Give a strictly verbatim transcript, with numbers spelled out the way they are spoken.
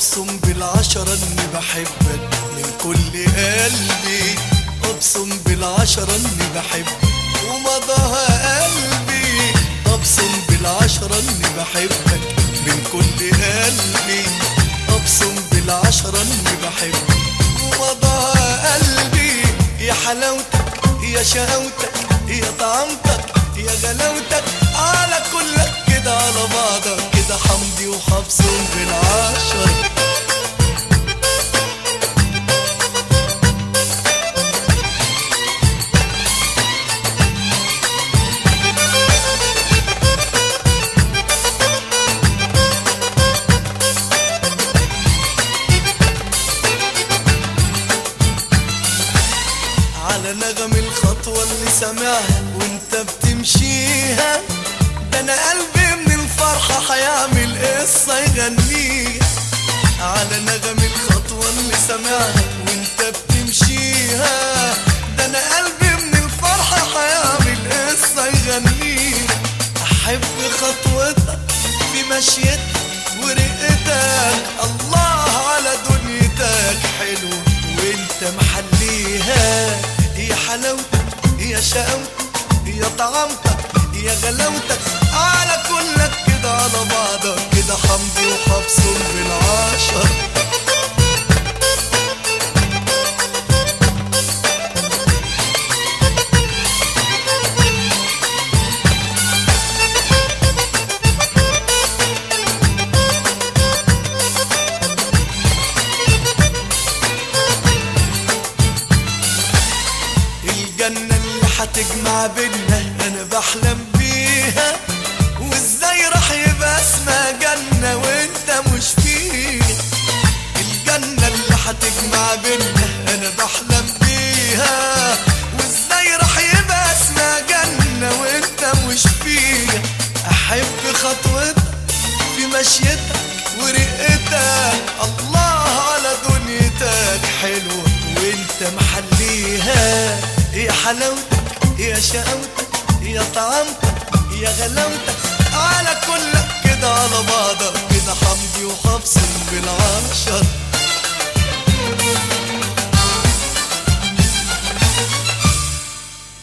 أقسم بالعشرة إني بحبك من كل قلبي، أقسم بالعشرة إني بحبك ومضاها قلبي، أقسم بالعشرة إني بحبك من كل قلبي، أقسم بالعشرة إني بحبك ومضاها قلبي. يا حلاوتك يا شقاوتك يا طعمتك يا غلاوتك، على كلك كده على بعضك كده حمدي وحبسهم بالعشرة. على نغم الخطوة اللي سامعها وانت بتمشيها، ده انا قلبي من الفرحة هيعمل قصة يغنيها. على نغم الخطوة اللي سامعها وانت بتمشيها، ده انا قلبي من الفرحة هيعمل قصة يغنيها. احب خطوتك في مشيتك ورقتك، الله على دنيتك حلو وانت محليها. يا حلاوتك يا شقاوتك يا طعمتك يا غلاوتك، على كلك كده على بعضك كده حمدي وحبسهم بالعشرة. الجنة اللي هتجمع بينا انا بحلم بيها، وازاي راح يبقى اسمها جنة وانت مش فيها. الجنة اللي هتجمع بينا انا بحلم بيها، وازاي راح يبقى اسمها جنة وانت مش فيها. احب خطوتك في مشيتك ورقتك، الله على دنيتك حلوة وانت محليها. يا حلاوتك يا شقاوتك يا طعمتك يا غلاوتك، على كلك كده على بعضك كده حمدي وحبسهم بالعشرة.